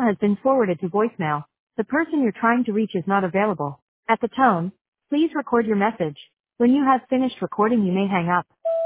has been forwarded to voicemail. The person you're trying to reach is not available. At the tone, please record your message. When you have finished recording, you may hang up.